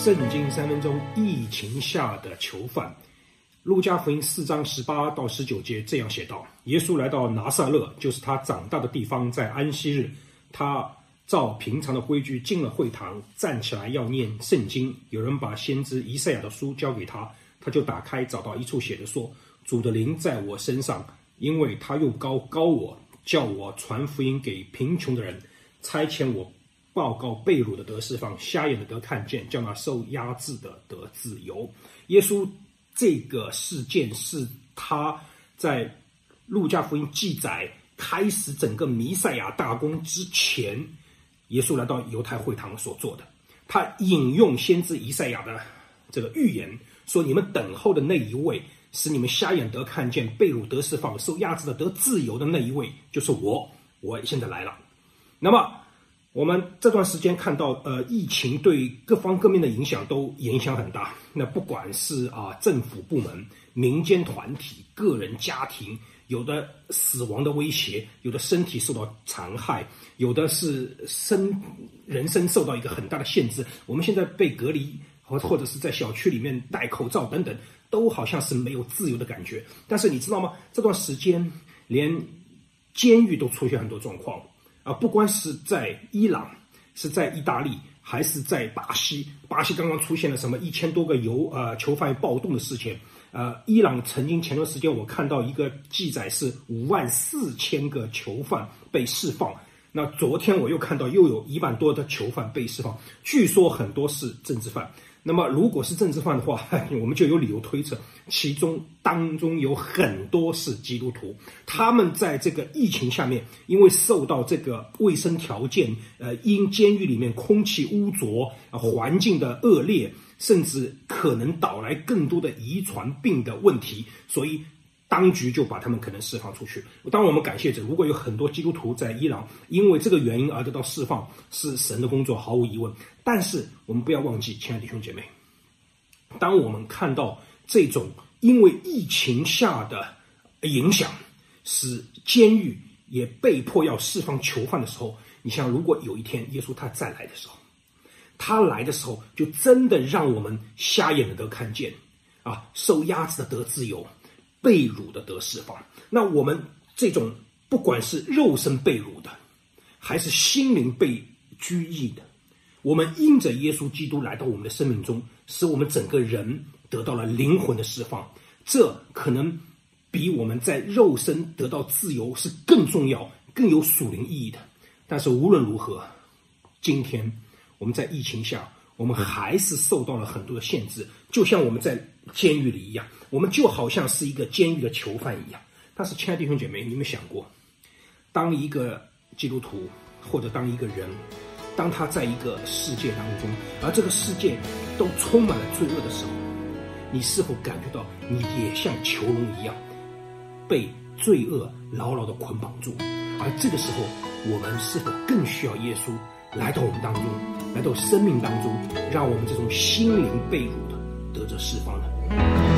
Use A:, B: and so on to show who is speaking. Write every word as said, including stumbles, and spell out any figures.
A: 圣经三分钟，疫情下的囚犯。路加福音四章十八到十九节这样写道：耶稣来到拿撒勒，就是他长大的地方，在安息日，他照平常的规矩进了会堂，站起来要念圣经。有人把先知以赛亚的书交给他，他就打开，找到一处写着说：主的灵在我身上，因为他又高高我，叫我传福音给贫穷的人，差遣我报告被掳的得释放，瞎眼的得看见，叫那受压制的得自由。耶稣这个事件是他在路加福音记载开始整个弥赛亚大功之前，耶稣来到犹太会堂所做的。他引用先知以赛亚的这个预言，说你们等候的那一位，使你们瞎眼得看见，被掳得释放，受压制的得自由的那一位，就是我，我现在来了。那么我们这段时间看到，呃，疫情对各方各面的影响都影响很大。那不管是啊、呃、政府部门、民间团体、个人家庭，有的死亡的威胁，有的身体受到残害，有的是生人生受到一个很大的限制。我们现在被隔离，或或者是在小区里面戴口罩等等，都好像是没有自由的感觉。但是你知道吗？这段时间连监狱都出现很多状况。啊，不光是在伊朗，是在意大利，还是在巴西。巴西刚刚出现了什么一千多个犹呃囚犯暴动的事情。呃，伊朗曾经前段时间我看到一个记载是五万四千个囚犯被释放。那昨天我又看到又有一万多的囚犯被释放，据说很多是政治犯。那么如果是政治犯的话，我们就有理由推测，其中当中有很多是基督徒，他们在这个疫情下面，因为受到这个卫生条件，呃，因监狱里面空气污浊，呃、环境的恶劣，甚至可能导来更多的遗传病的问题，所以当局就把他们可能释放出去。当然我们感谢者，如果有很多基督徒在伊朗因为这个原因而得到释放，是神的工作，毫无疑问。但是我们不要忘记，亲爱的弟兄姐妹，当我们看到这种因为疫情下的影响，使监狱也被迫要释放囚犯的时候，你想，如果有一天耶稣他再来的时候，他来的时候就真的让我们瞎眼的得看见啊，受压制的得自由，被掳的得释放。那我们这种不管是肉身被掳的，还是心灵被拘役的，我们因着耶稣基督来到我们的生命中，使我们整个人得到了灵魂的释放，这可能比我们在肉身得到自由是更重要，更有属灵意义的。但是无论如何，今天我们在疫情下，我们还是受到了很多的限制，就像我们在监狱里一样，我们就好像是一个监狱的囚犯一样。但是亲爱的弟兄姐妹，你有没有想过，当一个基督徒或者当一个人，当他在一个世界当中，而这个世界都充满了罪恶的时候，你是否感觉到你也像囚笼一样被罪恶牢牢地捆绑住？而这个时候，我们是否更需要耶稣来到我们当中，来到生命当中，让我们这种心灵被掳的得着释放呢？